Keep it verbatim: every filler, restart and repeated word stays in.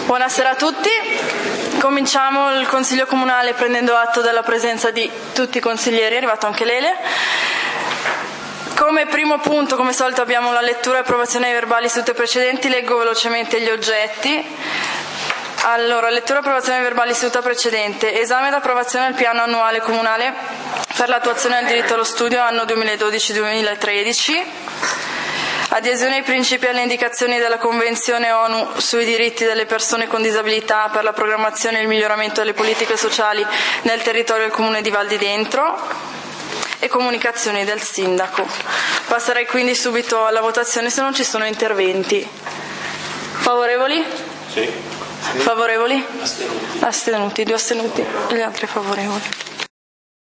Buonasera a tutti. Cominciamo il Consiglio Comunale prendendo atto della presenza di tutti i consiglieri, è arrivato anche Lele. Come primo punto, come solito, abbiamo la lettura e approvazione dei verbali sedute precedenti. Leggo velocemente gli oggetti. Allora, lettura e approvazione dei verbali seduta precedente. Esame ed approvazione del piano annuale comunale per l'attuazione del diritto allo studio anno duemiladodici duemilatredici. Adesione ai principi e alle indicazioni della Convenzione ONU sui diritti delle persone con disabilità per la programmazione e il miglioramento delle politiche sociali nel territorio del Comune di Val di Dentro e comunicazioni del Sindaco. Passerei quindi subito alla votazione se non ci sono interventi. Favorevoli? Sì. Favorevoli? Astenuti. Astenuti, due astenuti, gli altri favorevoli.